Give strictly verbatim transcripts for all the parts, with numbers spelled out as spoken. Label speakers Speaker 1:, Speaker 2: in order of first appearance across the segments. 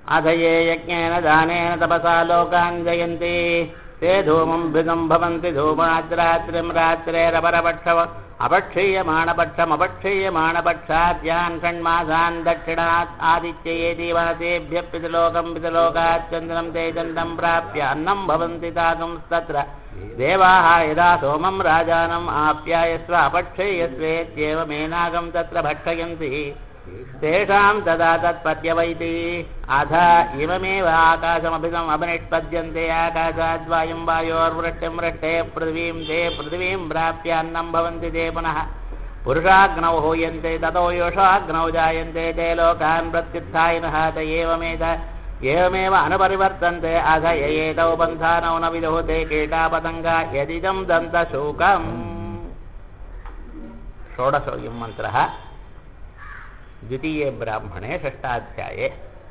Speaker 1: अधये यज्ञेन दानेन तपसा लोकान् जयन्ति ते धूमं भिगं भवन्ति धूमाद्रात्रिं रात्रेरपरपक्षव अपक्षीयमाणपक्षमपक्षीयमाणपक्षाद्यान् षण्मासान् दक्षिणात् आदित्यये दिवासेभ्यः पितृलोकं पितृलोकात् चन्द्रं ते चन्द्रं प्राप्य अन्नं भवन्ति तातुंस्तत्र देवाः यदा सोमं राजानम् आप्यायस्व अपक्षीयस्वेत्येवमेनागं तत्र भक्षयन्ति तेषां तदा तत्प्रत्यवैति अध इममेव आकाशमभिगम् अभिनिष्पद्यन्ते आकाशाद्वायुं वायोर्वृष्टिं वृष्टे पृथिवीं ते पृथिवीं प्राप्य अन्नं भवन्ति ते पुनः पुरुषाग्नौ हूयन्ते ततो योषाग्नौ जायन्ते ते लोकान् प्रत्युत्थायिनः त एवमेत एवमेव अनुपरिवर्तन्ते अध ययेतौ पन्थानौ न विदुः ते कीटापतङ्गा यदिदं दन्तशूकम् षोडशोऽयं मन्त्रः द्वितीये ब्राह्मणे षष्ठाध्याये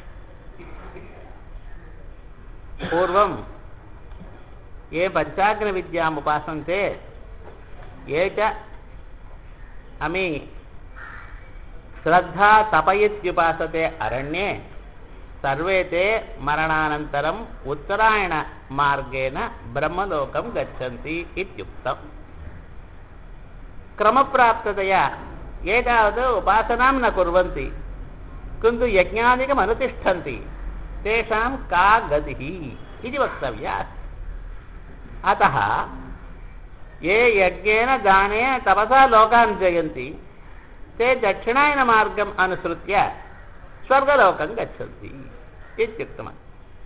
Speaker 1: पूर्वं ये पञ्चाग्निविद्याम् उपासन्ते ये च अमी श्रद्धा तपयित्युपासते अरण्ये सर्वे ते मरणानन्तरम् उत्तरायणमार्गेण ब्रह्मलोकं गच्छन्ति इत्युक्तम् क्रमप्राप्ततया ये तावत् उपासनां न कुर्वन्ति किन्तु यज्ञादिकम् अनुतिष्ठन्ति तेषां का गतिः इति वक्तव्या अतः ये यज्ञेन दानेन तपसा लोकान् जयन्ति ते दक्षिणायनमार्गम् अनुसृत्य स्वर्गलोकं गच्छन्ति इत्युक्तम्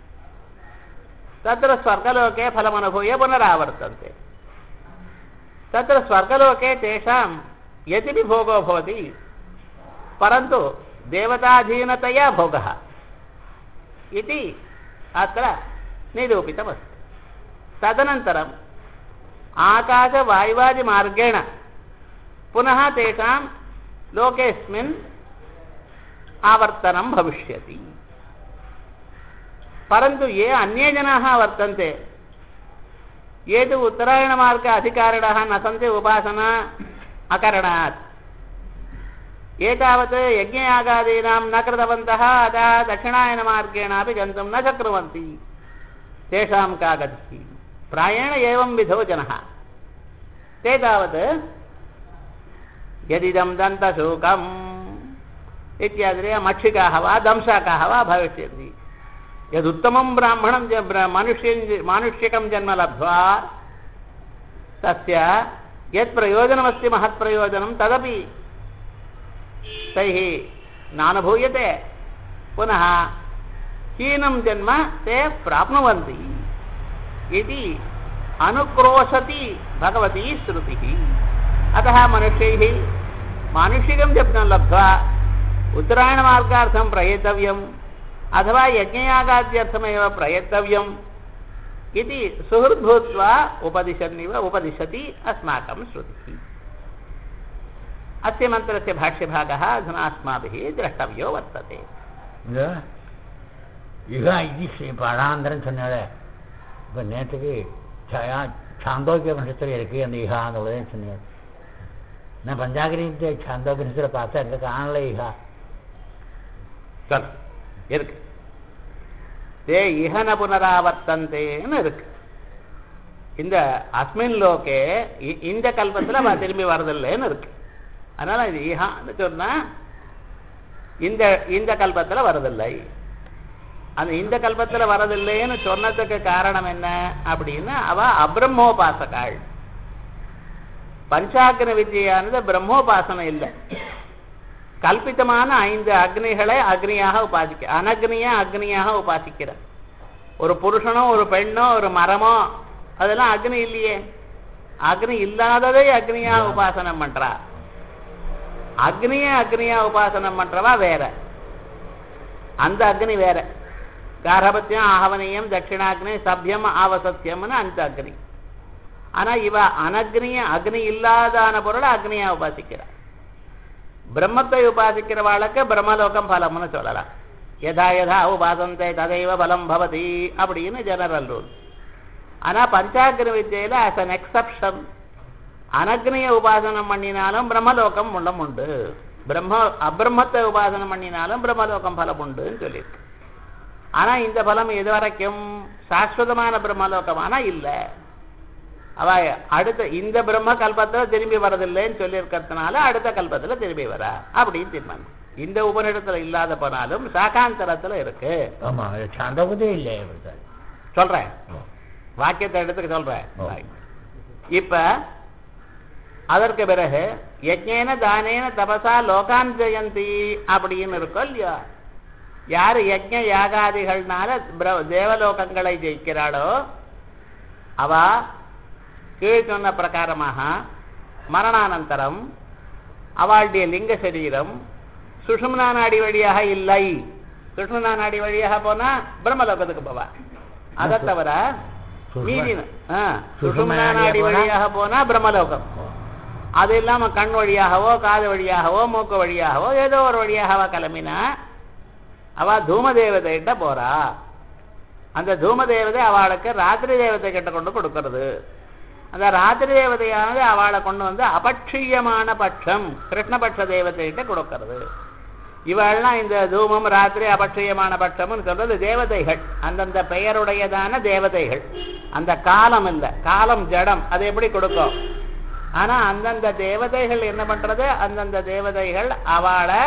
Speaker 1: तत्र स्वर्गलोके फलमनुभूय पुनरावर्तन्ते तत्र स्वर्गलोके तेषां यद्यपि भोगो भवति परन्तु देवताधीनतया भोगः इति अत्र निरूपितमस्ति तदनन्तरम् आकाशवायुवादिमार्गेण पुनः तेषां लोकेऽस्मिन् आवर्तनं भविष्यति परन्तु ये अन्ये जनाः वर्तन्ते ये तु उत्तरायणमार्ग अधिकारिणः न सन्ति उपासना अकरणात् एतावत् यज्ञयागादीनां न कृतवन्तः अतः दक्षिणायनमार्गेणापि गन्तुं न शक्नुवन्ति तेषां का गतिः प्रायेण एवं विधो जनः ते तावत् यदिदं दन्तशूकम् इत्यादि मक्षिकाः वा दंशाकाः वा भविष्यन्ति यदुत्तमं ब्राह्मणं मनुष्यं मानुष्यकं जन्म लब्ध्वा तस्य यत् प्रयोजनमस्ति महत्प्रयोजनं तदपि तैः नानुभूयते पुनः हीनं जन्म ते प्राप्नुवन्ति इति अनुक्रोशति भगवती श्रुतिः अतः मनुष्यैः मानुषिकं जन्म लब्ध्वा उत्तरायणमार्गार्थं प्रयतव्यम् अथवा यज्ञयागाद्यर्थमेव प्रयतव्यम् इति सुहृद्भूत्वा उपदिशन्निव उपदिशति अस्माकं श्रुतिः अस्य मन्त्रस्य भाष्यभागः अधुना अस्माभिः द्रष्टव्यो वर्तते
Speaker 2: इह इति पाठान्तरं சொன்னாலே இப்போ நேற்றுக்கு சாந்தோக்கியபனிஷத்தில் இருக்குது அந்த இஹான்னு சொன்னார் நான் பஞ்சாகிரிக்கு சாந்தோக்கியபனிஷத்தில் பார்த்தா எங்கே காணல இஹா
Speaker 1: சொல் இருக்கு தே இஹன புனராவர்த்தந்தேன்னு இருக்கு இந்த அஸ்மின் லோகே இந்த கல்பத்தில் திரும்பி வரதில்லைன்னு இருக்கு அதனால இது இஹான்னு சொன்னா இந்த இந்த கல்பத்தில் வரதில்லை அந்த இந்த கல்பத்தில் வரதில்லைன்னு சொன்னதுக்கு காரணம் என்ன அப்படின்னா அவ அபிரம்மோபாசகாள் பஞ்சாக்னி வித்யானது பிரம்மோபாசனை இல்லை கல்பித்தமான ஐந்து அக்னிகளை அக்னியாக உபாசிக்க அனக்னிய அக்னியாக உபாசிக்கிற ஒரு புருஷனோ ஒரு பெண்ணோ ஒரு மரமோ அதெல்லாம் அக்னி இல்லையே அக்னி இல்லாததை அக்னியாக உபாசனம் பண்றா அக்னிய அக்னியா உபாசனம் பண்றவா வேற அந்த அக்னி வேற காரபத்தியம் ஆகவனியம் தட்சிணாக்னி சபியம் ஆவசத்தியம்னு அந்த அக்னி ஆனா இவ அனக்னிய அக்னி இல்லாதான பொருளை அக்னியா உபாசிக்கிறார் பிரம்மத்தை உபாசிக்கிறவாளுக்கு பிரம்மலோகம் பலம்னு சொல்லலாம் யதா யதா உபாசந்தே ததைவ பலம் பவதி அப்படின்னு ஜெனரல் ரூல் ஆனா பஞ்சாக்னி வித்யில ஆஸ் அன் எக்ஸப்ஷன் அனக்னிய உபாசனம் பண்ணினாலும் பிரம்மலோகம் உள்ளம் உண்டு பிரம்ம அபிரம்மத்தை உபாசனம் பண்ணினாலும் பிரம்மலோகம் பலம் உண்டுன்னு சொல்லியிருக்கு ஆனா இந்த பலம் இதுவரைக்கும் சாஸ்வதமான பிரம்மலோகமானா இல்ல. அவ அடுத்த இந்த பிரம்ம கல்பத்துல திரும்பி வரதில்லைன்னு சொல்லி இருக்கிறதுனால அடுத்த கல்பத்துல திரும்பி வரா அப்படின்னு தீர்மானம். இந்த உபநிடத்துல இல்லாத போனாலும் சாகாந்தரத்துல இருக்கு.
Speaker 2: ஆமா சாந்தோகதே இல்லை
Speaker 1: சொல்றேன், வாக்கியத்தை எடுத்துக்க சொல்றேன். இப்ப அதற்கு பிறகு யஜ்ஞேன தானேன தபசா லோகான் ஜெயந்தி அப்படின்னு இருக்கோ இல்லையா? யாரு யஜ்ஞ யாகாதிகள்னால தேவலோகங்களை ஜெயிக்கிறாளோ அவ கீழ் சொன்ன பிரகாரமாக மரணானந்தரம் அவளுடைய லிங்க சரீரம் சுஷும்னா நாடி வழியாக இல்லை. சுஷும்னா நாடி வழியாக போனா பிரம்மலோகத்துக்கு போவா. அதை தவிர மீதி சுஷும்னா நாடி வழியாக போனா பிரம்மலோகம். அது இல்லாம கண் வழியாகவோ காது வழியாகவோ மூக்கு வழியாகவோ ஏதோ ஒரு வழியாகவா கிளம்பினா அவ தூம தேவதைகிட்ட போறா. அந்த தூம தேவதை அவளுக்கு ராத்திரி தேவதை கிட்ட கொண்டு கொடுக்கறது. அந்த ராத்திரி தேவதையானது அவளை கொண்டு வந்து அபட்சியமான பட்சம் கிருஷ்ணபட்ச தேவதைகிட்ட கொடுக்கறது. இவள்லாம் இந்த தூமம் ராத்திரி அபட்சியமான பட்சம்னு சொல்றது தேவதைகள், அந்தந்த பெயருடையதான தேவதைகள். அந்த காலம் இல்லை, காலம் ஜடம், அது எப்படி கொடுக்கும்? ஆனா அந்தந்த தேவதைகள் என்ன பண்றது? அந்தந்த தேவதைகள் அவளை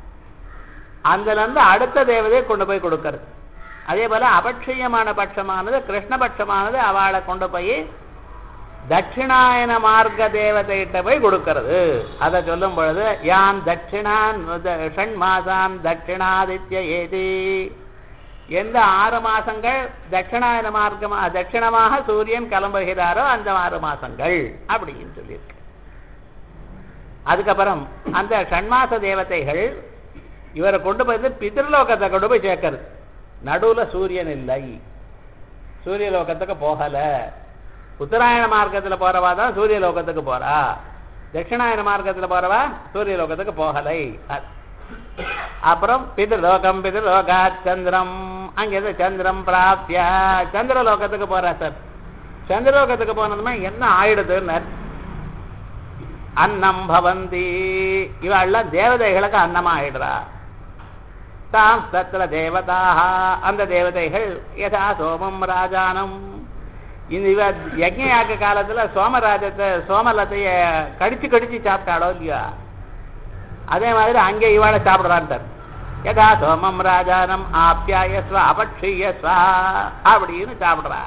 Speaker 1: அதுல இருந்து அடுத்த தேவதையை கொண்டு போய் கொடுக்கறது. அதே போல அபட்சியமான பட்சமானது கிருஷ்ணபட்சமானது அவளை கொண்டு போய் தட்சிணாயன மார்க்க தேவதைகிட்ட போய் கொடுக்கிறது. அதை சொல்லும் பொழுது யான் தட்சிணான் ஷண்மாசான் தட்சிணாதித்ய ஏதி, எந்த ஆறு மாசங்கள் தட்சிணாயன மார்க்கமா தட்சிணமாக சூரியன் கிளம்புகிறாரோ அந்த ஆறு மாசங்கள் அப்படின்னு சொல்லியிருக்கு. அதுக்கப்புறம் அந்த ஷண்மாச தேவதைகள் இவரை கொண்டு போய் பித்ருலோகத்தை கொண்டு போய் சேர்க்கிறது. நடுவுல சூரியன் இல்லை, சூரிய லோகத்துக்கு போகல. உத்தராயண மார்க்கத்துல போறவா தான் சூரிய லோகத்துக்கு போறா, தட்சிணாயன மார்க்கத்துல போறவா சூரிய லோகத்துக்கு போகலை. அப்புறம் பிதிர்லோகம் பிதிர்லோகா சந்திரம், அங்கே சந்திரம் பிராப்தியா சந்திரலோகத்துக்கு போறா. சார் சந்திரலோகத்துக்கு போனதுமே என்ன ஆயிடுதுன்னு அன்னம் பவந்தி, இவெல்லாம் தேவதைகளுக்கு அன்னமா ஆயிடுறா. தாம் தத்திர தேவதாக, அந்த தேவதைகள் யதா சோமம் ராஜானம், இந்த இவ யஜ்ஞயாக்க காலத்துல சோமராஜத்தை சோமலத்தைய கடிச்சு கடிச்சு சாப்பிட்டாடோ இல்லையா, அதே மாதிரி அங்கே இவாளை சாப்பிடுறான். யதா சோமம் ராஜானம் ஆப்யாயஸ்வ அபட்சியஸ்வ அப்படின்னு சாப்பிடுறா.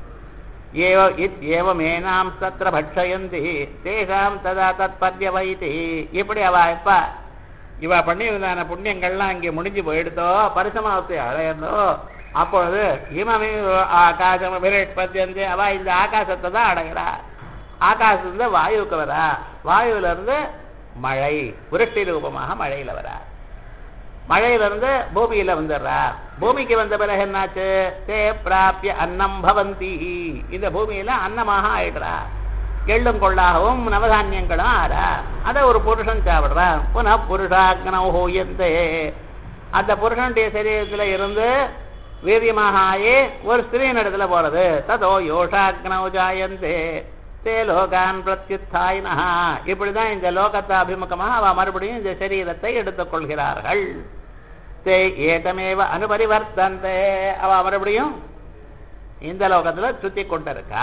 Speaker 1: ஏவ இத்யேவமேனாம் தத்ர பட்சயந்தி தேஷாம் ததா தத்பத்ய வைதி. இப்படி அவ எப்ப இவ பண்ணியிருந்தான புண்ணியங்கள்லாம் இங்கே முடிஞ்சு போயிடுதோ, பரிசமாவத்தை அடையதோ, அப்பொழுது இமமே ஆகாசம் விரட்பத்தியந்து அவ இந்த ஆகாசத்தை தான் அடைகிறா. ஆகாசத்துல வாயுக்கு வரா, வாயுல இருந்து மழை விருஷ்டி ரூபமாக மழையில வரா, மழையிலிருந்து பூமியில வந்துடுறா. பூமிக்கு வந்த பிறகு என்னாச்சு? தே பிராப்திய அன்னம் பவந்தி, இந்த பூமியில அன்னமாக ஆயிடுறா. எள்ளும் கொள்ளாகவும் நவதானியங்களும் ஆறா. அதை ஒரு புருஷன் சாப்பிடுறான். புன புருஷாக்னோயந்தே, அந்த புருஷனுடைய சரீரத்துல இருந்து வீரியமாக ஆகி ஒரு ஸ்திரீன் இடத்துல போறது. ததோ யோஷாக்னோ ஜாயந்தே தே லோகான் பிரத்யுத்தாயினா. இப்படிதான் இந்த லோகத்தை அபிமுகமாக அவ மறுபடியும் இந்த சரீரத்தை எடுத்துக் கொள்கிறார்கள். தே ஏதமேவ அனுபரிவர்த்தந்தே, அவ மறுபடியும் இந்த லோகத்துல சுத்தி கொண்டிருக்கா.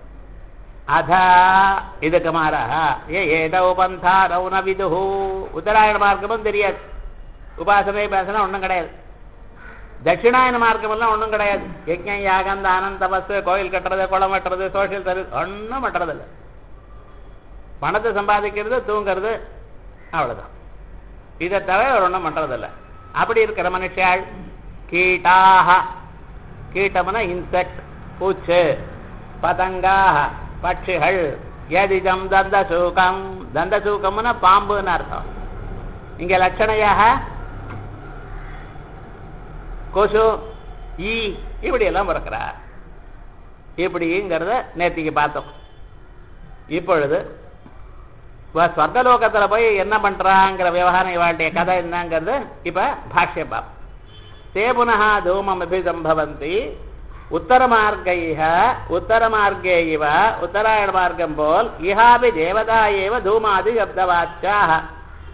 Speaker 1: அதா இதுக்கு மாறாக ஏ ஏதோ பந்தா ரவுன விதுஹு, உத்தராயண மார்க்கமும் தெரியாது, உபாசனை பேசனா ஒன்றும் கிடையாது. தட்சிணாயன மார்க்கம் எல்லாம் ஒன்றும் கிடையாது. யஜ்ஞம் யாகம் தானம் தபசு கோயில் கட்டுறது குளம் வெட்டுறது சோசியல் சர்வீஸ் ஒன்றும் பண்றதில்லை. பணத்தை சம்பாதிக்கிறது தூங்கிறது அவ்வளவுதான். இதை தவிர ஒரு ஒன்றும் பண்றதில்லை. அப்படி இருக்கிற மனுஷாள் கீட்டாக, கீட்டம்னா இன்செக்ட் பூச்சு, பதங்காக பட்சிகள், எதிஜம் தந்த சூகம், தந்த சூகம்னா பாம்புன்னு அர்த்தம். இங்க லட்சணையாக கொசு ஈ இப்படி எல்லாம் பிறக்கிறார். இப்படிங்கிறத நேற்றுக்கு பார்த்தோம். இப்பொழுது ஸ்வர்கலோகத்துல போய் என்ன பண்றாங்கிற விவகாரம் இவாளுடைய கதை என்னங்கிறது இப்ப பாஷ்ய பாப். தே புனः தூமம் அபிசம்பவந்தி உத்தர மார்க்கைஹ உத்தர மார்க்கே இவ, உத்தராயண மார்க்கம் போல் இஹாபி தேவதா ஏவ தூமாதி சப்தவாச்சாஹ,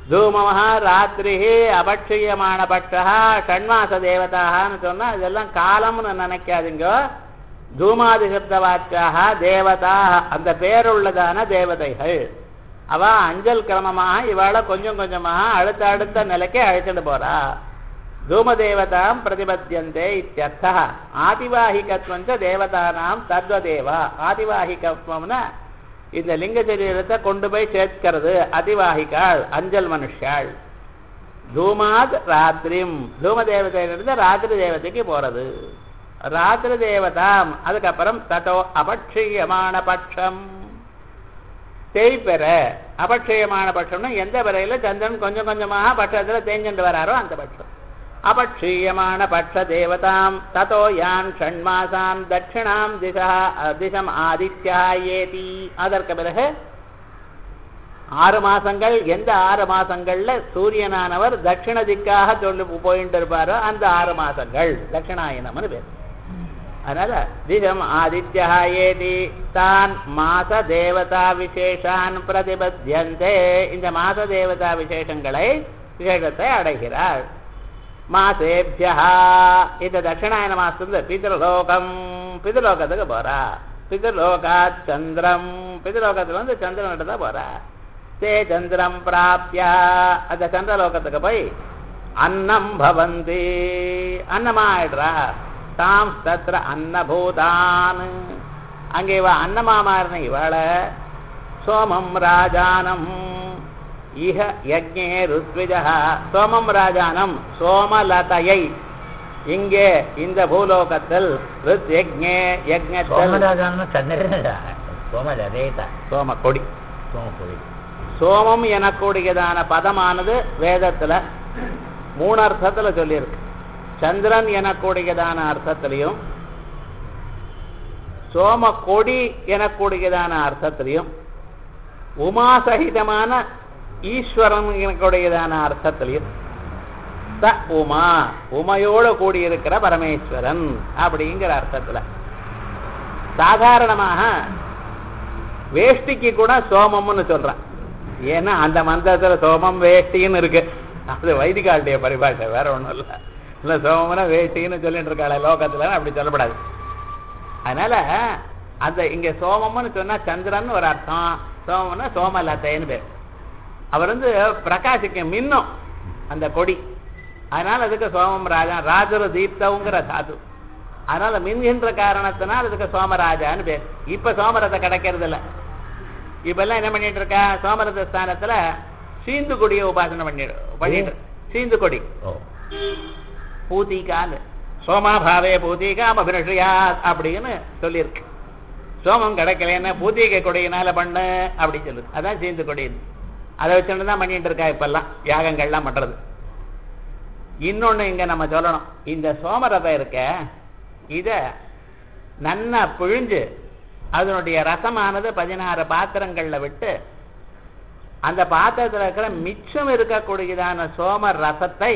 Speaker 1: தூமமஹா ராத்திரி அபட்சியமான பட்சா ஷண்மாச தேவதான்னு சொன்னா இதெல்லாம் காலம்னு நினைக்காதீங்க. தூமாதிசப்த வாச்சாக தேவதா அந்த பேருள்ளதான தேவதைகள். அவ அஞ்சல் கிரமமாக இவாளை கொஞ்சம் கொஞ்சமாக அடுத்த அடுத்த நிலைக்கு அழைச்சிட்டு போறா. தூமதேவதாம் பிரதிபத்தியந்தே இத்தியர்த்தः. ஆதிவாகிகத்வஞ்ச தேவதானாம் தத்வதேவா. ஆதிவாகிகத்வம்னா இந்த லிங்க சரீரத்தை கொண்டு போய் சேர்க்கிறது. அதிவாகிகாள் அஞ்சல் மனுஷாள். தூமாத் ராத்திரிம் தூம தேவதையிலிருந்து ராத்திரி தேவதைக்கு போறது. ராத்திரி தேவதாம் அதுக்கப்புறம் ததோ அபட்சியமான பட்சம் தேய்பெற. அபட்சியமான பட்சம்னா எந்த வரையில சந்திரன் கொஞ்சம் கொஞ்சமாக பட்சத்துல தேஞ்சுட்டு வராரோ அந்த பட்சம். அபட்சியமான பட்ச தேவதாம் ததோ யான் ஷண்மாசான் தட்சிணாம் திசா திசம் ஆதித்யா ஏதி. அதற்கு பிறகு ஆறு மாசங்கள் எந்த ஆறு மாசங்கள்ல சூரியனானவர் தட்சிண திக்காக சொல்லி போயிட்டு இருப்பாரோ அந்த ஆறு மாசங்கள் தட்சிணாயனம்னு பேர். அதனால திசம் ஆதித்யா ஏதி தான் மாச தேவதா விசேஷான் பிரதிபத்தியந்தே. இந்த மாச தேவதா விசேஷங்களை விசேஷத்தை அடைகிறார். மாசேபியா இந்த தட்சிணாயன மாசத்துல பிதர்லோகம் பிதர்லோகத்துக்கு போறா. பிதர்லோகாத் சந்திரம் பிதர்லோகத்துல வந்து சந்திரன் தான் போறா. தே சந்திரம் பிராப்தியா அந்த சந்திரலோகத்துக்கு போய் அன்னம் பவந்தி அன்னமாயிடுறா. தாம் தத்ர அன்னபூதான் அங்கே இவ அன்னமா மாறின இவளை சோமம் ராஜானம் இஹ யஜ்ஞே ருத்விஜா. சோமம் ராஜானம் சோமலதையை இங்கே இந்த பூலோகத்தில் ருத் யஜ்ஞே யஜ்ஞத்தில் சோம கொடி
Speaker 2: சோமக்கொடி
Speaker 1: சோமம் எனக்கூடியதான பதமானது வேதத்துல மூணு அர்த்தத்துல சொல்லியிருக்கு. சந்திரன் எனக்கூடியதான அர்த்தத்திலையும் சோம கொடி எனக்கூடியதான அர்த்தத்திலையும் உமாசகிதமான ஈஸ்வரன் எனக்கூடியதான அர்த்தத்திலையும் ச உமா உமையோடு கூடியிருக்கிற பரமேஸ்வரன் அப்படிங்கிற அர்த்தத்துல. சாதாரணமாக வேஷ்டிக்கு கூட சோமம்னு சொல்றான். ஏன்னா அந்த மந்திரத்துல சோமம் வேஷ்டின்னு இருக்கு. அது வைதிகாளுடைய பரிபாஷை, வேற ஒண்ணும் இல்லை. இல்ல சோமம்னா வேஷ்டின்னு சொல்லிட்டு இருக்காள லோகத்துல, அப்படி சொல்லப்படாது. அதனால அந்த இங்க சோமம்னு சொன்னா சந்திரன் ஒரு அர்த்தம், சோமம்னா சோமலத்தைன்னு பேர். அவர் வந்து பிரகாசிக்க மின்னும் அந்த கொடி. அதனால அதுக்கு சோமம் ராஜா ராஜர தீப்தவுங்கிற தாது. அதனால மின்கின்ற காரணத்தினால் அதுக்கு சோமராஜான்னு பேர். இப்ப சோமரத்தை கிடைக்கிறது இல்லை. இப்ப எல்லாம் என்ன பண்ணிட்டு இருக்கா, சோமரத ஸ்தானத்துல சீந்து கொடியை உபாசனை பண்ணிடு பண்ணிட்டு சீந்து கொடி பூதிகான்னு சோமா பாவே பூதிகாம் அபினஷ்யா அப்படின்னு சொல்லியிருக்கு. சோமம் கிடைக்கலன்னா பூத்திகை கொடியினால பண்ணு அப்படின்னு சொல்லுது. அதான் சீந்து கொடி. அதை வச்சுட்டு தான் பண்ணிட்டு இருக்கா இப்பெல்லாம் யாகங்கள்லாம் பண்றது. இன்னொன்னு இங்க நம்ம சொல்லணும், இந்த சோமரதம் இருக்க இத நன்னா பிழிஞ்சு அதனுடைய ரசமானது பதினாறு பாத்திரங்கள்ல விட்டு அந்த பாத்திரத்தில் இருக்கிற மிச்சம் இருக்கக்கூடியதான சோம ரசத்தை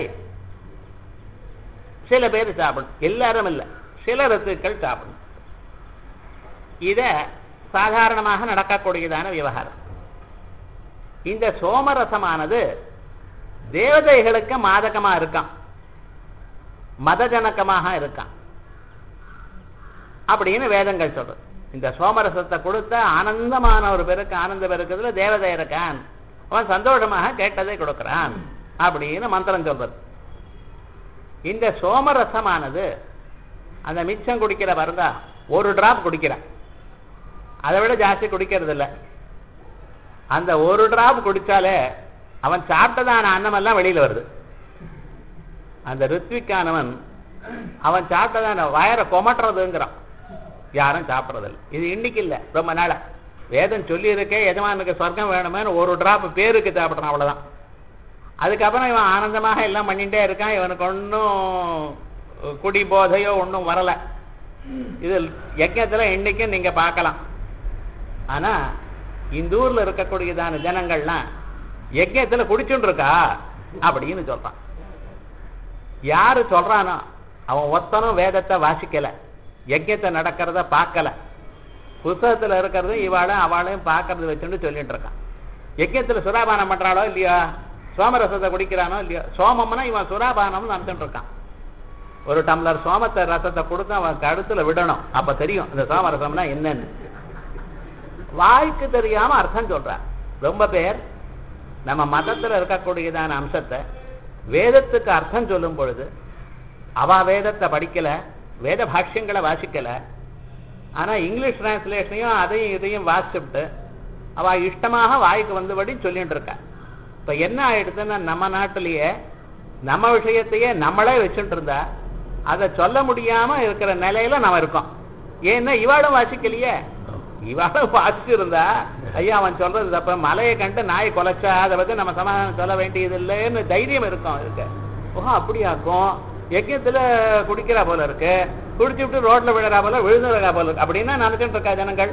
Speaker 1: சில பேர் சாப்பிடணும், எல்லாரும் இல்லை, சில ரித்துக்கள் சாப்பிடணும். இத சாதாரணமாக நடக்கக்கூடியதான விவகாரம். இந்த சோமரசமானது தேவதைகளுக்கு மாதகமா இருக்கான், மதஜனகமாக இருக்கான் அப்படின்னு வேதங்கள் சொல்றது. இந்த சோமரசத்தை கொடுத்த ஆனந்தமான ஒரு பேருக்கு ஆனந்த பெருக்கிறதுல தேவதை இருக்கான், அவன் சந்தோஷமாக கேட்டதை கொடுக்கிறான் அப்படின்னு மந்திரம் சொல்றது. இந்த சோமரசமானது அந்த மிச்சம் குடிக்கிற பாருங்க, ஒரு டிராப் குடிக்கிறான், அதை விட ஜாஸ்தி குடிக்கிறது இல்லை. அந்த ஒரு டிராப் குடிச்சாலே அவன் சாப்பிட்டதான அன்னமெல்லாம் வெளியில வருது. அந்த ரித்விக்கானவன் அவன் சாப்பிட்டதான வயரை கொமட்டுறதுங்கிறான், யாரும் சாப்பிட்றதில்லை. இது இன்னைக்கு இல்லை, ரொம்ப நாளா வேதம் சொல்லி இருக்கே எஜமானுக்கு சொர்க்கம் வேணுமேனு ஒரு டிராப் பேருக்கு சாப்பிட்றான், அவ்வளவுதான். அதுக்கப்புறம் இவன் ஆனந்தமாக எல்லாம் பண்ணிட்டே இருக்கான். இவனுக்கு ஒன்றும் குடி போதையோ ஒன்றும் வரல. இது யஜ்ஞத்துல இன்னைக்கும் நீங்க பார்க்கலாம். ஆனா இந்த ஊர்ல இருக்கக்கூடியதான ஜனங்கள்லாம் யஜ்ஞத்துல குடிச்சுட்டு இருக்கா அப்படின்னு சொல்றான். யாரு சொல்றானோ அவன் ஒத்தனும் வேதத்தை வாசிக்கல, யஜ்ஞத்தை நடக்கிறத பார்க்கல, புத்தகத்துல இருக்கிறது இவாளும் அவளையும் பார்க்கறது வச்சுட்டு சொல்லிட்டு இருக்கான். யஜ்ஞத்துல சுராபானம் பண்றாளோ இல்லையா, சோமரசத்தை குடிக்கிறானோ இல்லையோ, சோமம்னா இவன் சுராபானம்னு நினைச்சுட்டு இருக்கான். ஒரு டம்ளர் சோமத்தை ரசத்தை கொடுத்து அவன் கழுத்துல விடணும், அப்ப தெரியும் இந்த சோமரசம்னா என்னன்னு. வாய்க்கு தெரியாம அர்த்தம் சொல்றான். ரொம்ப பேர் நம்ம மதத்துல இருக்கக்கூடியதான அம்சத்தை வேதத்துக்கு அர்த்தம் சொல்லும் பொழுது அவ வேதத்தை படிக்கல, வேத பாஷ்யங்களை வாசிக்கல, ஆனா இங்கிலீஷ் டிரான்ஸ்லேஷனையும் அதையும் இதையும் வாசிச்சுட்டு அவ இஷ்டமாக வாய்க்கு வந்தபடி சொல்லிட்டு இருக்கா. இப்ப என்ன ஆயிடுதுன்னா, நம்ம நாட்டிலேயே நம்ம விஷயத்தையே நம்மளே வச்சுட்டு இருந்தா அதை சொல்ல முடியாம இருக்கிற நிலையில நம்ம இருக்கோம். ஏன்னா இவாளும் வாசிக்கலையே, இவாளும் வாசிச்சிருந்தா ஐயா அவன் சொல்றது தப்ப, மலையை கண்டு நாய் கொலைச்சா அதை பத்தி நம்ம சமாதானம் சொல்ல வேண்டியது இல்லைன்னு தைரியம் இருக்கும் இருக்கு. ஓஹோ அப்படியாக்கும், யஜ்யத்துல குடிக்கிறா போல இருக்கு, குடிச்சு விட்டு ரோட்ல விழுறா போல விழுந்துறா போல இருக்கு அப்படின்னா நினைச்சுட்டு இருக்கா ஜனங்கள்.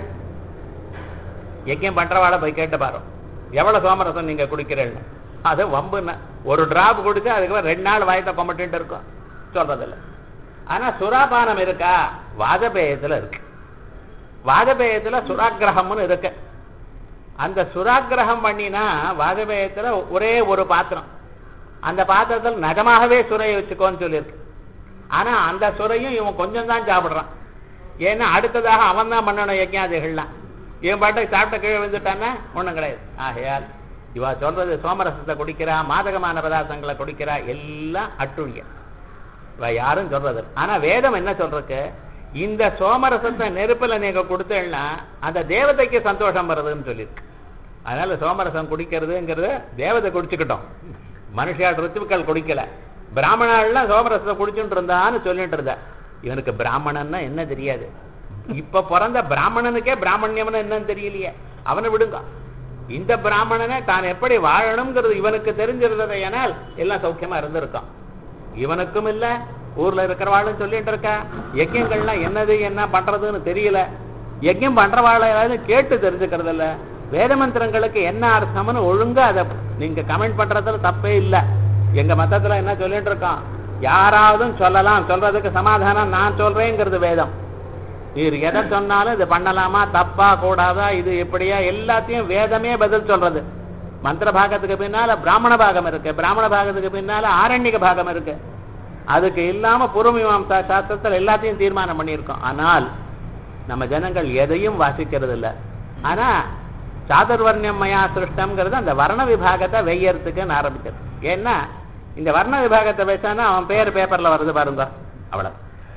Speaker 1: யஜ்யம் பண்றவாட போய் கேட்டு பாரு, எவ்வளவு சோமரசம் நீங்க குடிக்கிறீங்க, அது வம்புன்னா ஒரு டிராப் குடிச்சா அதுக்கு ரெண்டு நாள் வாயத்தை கொமட்டு இருக்கும், சொல்றதில்ல. ஆனா சுராபானம் இருக்கா, வாஜபேயத்துல இருக்கு. வாஜபேயத்துல சுராகிரகம்னு இருக்கு. அந்த சுராகிரகம் பண்ணினா வாஜபேயத்துல ஒரே ஒரு பாத்திரம், அந்த பாத்திரத்தில் நிஜமாகவே சுரையை வச்சுக்கோன்னு சொல்லியிருக்கு. ஆனா அந்த சுரையும் இவன் கொஞ்சம் தான் சாப்பிடுறான். ஏன்னா அடுத்ததாக அவன் தான் பண்ணணும் யஜ்ஞாதிகள்லாம். இவன் பாட்டுக்கு சாப்பிட்ட கீழே விழுந்துட்டான்னா ஒண்ணும் கிடையாது. ஆகையால் இவா சொல்றது சோமரசத்தை குடிக்கிறா, மாதகமான பதார்த்தங்களை குடிக்கிறா, எல்லாம் அட்டுழிய. இவ யாரும் சொல்றது. ஆனா வேதம் என்ன சொல்றதுக்கு, இந்த சோமரசத்தை நெருப்புல நீங்க கொடுத்தேன்னா அந்த தேவதைக்கு சந்தோஷம் வருதுன்னு சொல்லியிருக்கு. அதனால சோமரசம் குடிக்கிறதுங்கிறது தேவதை குடிச்சுக்கிட்டோம், மனுஷால் ரித்துக்கள் குடிக்கல. பிராமணாலாம் சோமரசத்தை குடிச்சுட்டு இருந்தான்னு சொல்லிட்டு இருந்தா. இவனுக்கு பிராமணன்னா என்ன தெரியாது, இப்ப பிறந்த பிராமணனுக்கே பிராமணியம்னு என்னன்னு தெரியலையே, அவனை விடுங்க. இந்த பிராமணனை தான் எப்படி வாழணுங்கிறது இவனுக்கு தெரிஞ்சிருந்ததை ஏனால் எல்லாம் சௌக்கியமா இருந்திருக்கான். இவனுக்கும் இல்ல, ஊர்ல இருக்கிறவாளும் சொல்லிட்டு இருக்கா. யஜ்யங்கள்லாம் என்னது என்ன பண்றதுன்னு தெரியல, யஜ்யம் பண்றவாள ஏதாவது கேட்டு தெரிஞ்சுக்கிறது இல்ல, வேத மந்திரங்களுக்கு என்ன அர்த்தம்னு ஒழுங்கா அதை நீங்க கமெண்ட் பண்றதுல தப்பே இல்லை. எங்க மதத்துல என்ன சொல்லிட்டு இருக்கோம், யாராவதும் சொல்லலாம், சொல்றதுக்கு சமாதானம் நான் சொல்றேங்கிறது வேதம். நீர் எதை சொன்னாலும் இது பண்ணலாமா தப்பா கூடாதா இது எப்படியா எல்லாத்தையும் வேதமே பதில் சொல்றது. மந்திர பாகத்துக்கு பின்னால பிராமண பாகம் இருக்கு, பிராமண பாகத்துக்கு பின்னால ஆரண்யக பாகம் இருக்கு. அதுக்கு இல்லாம பூர்வமீமாம்சா சாஸ்திரத்தில் எல்லாத்தையும் தீர்மானம் பண்ணியிருக்கோம். ஆனால் நம்ம ஜனங்கள் எதையும் வாசிக்கிறது இல்லை. ஆனா சாதுர்வர்ணியம் மயா சிருஷ்டம்ங்கிறது அந்த வர்ண விபாகத்தை வெய்யறதுக்குன்னு ஆரம்பிச்சது. ஏன்னா இந்த வர்ண விபாகத்தை பேசானா அவன் பேர் பேப்பர்ல வருது பாருங்க, அவ்வளவு,